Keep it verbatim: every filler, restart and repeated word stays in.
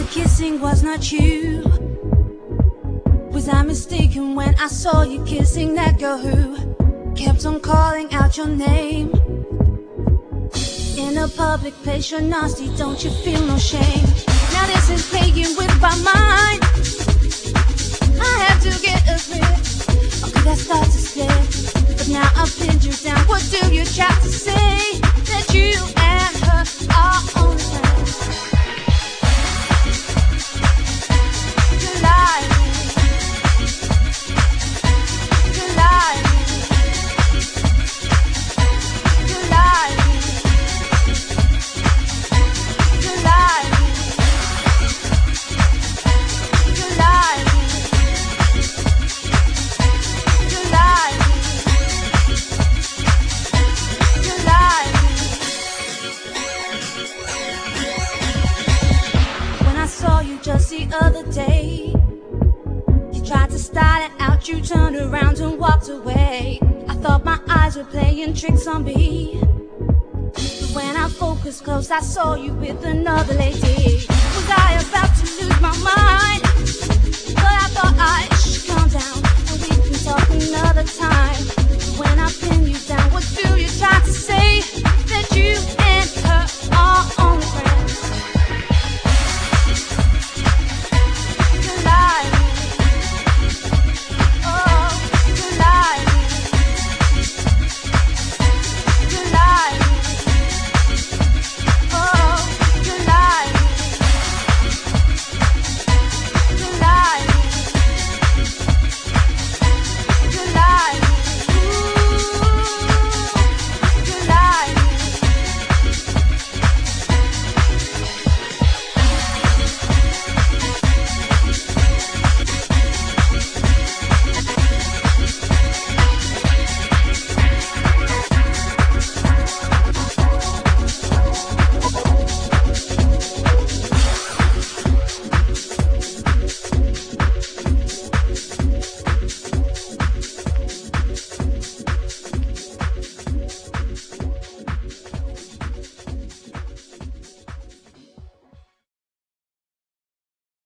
kissing was not you? Was I mistaken when I saw you kissing that girl who kept on calling out your name? In a public place you're nasty, don't you feel no shame? Now this is playing with my mind. I have to get a grip, or could I start to slip? But now I've pinned you down, what do you try to say? That you and her are only friends. You're lying. You're lying. You're lying. You're lying. You're lying. You're lying. You're lying. When I saw you just the other day, you tried to style it out, you turned around and walked away. I thought my eyes were playing tricks on me, but when I focused close I saw you with another lady.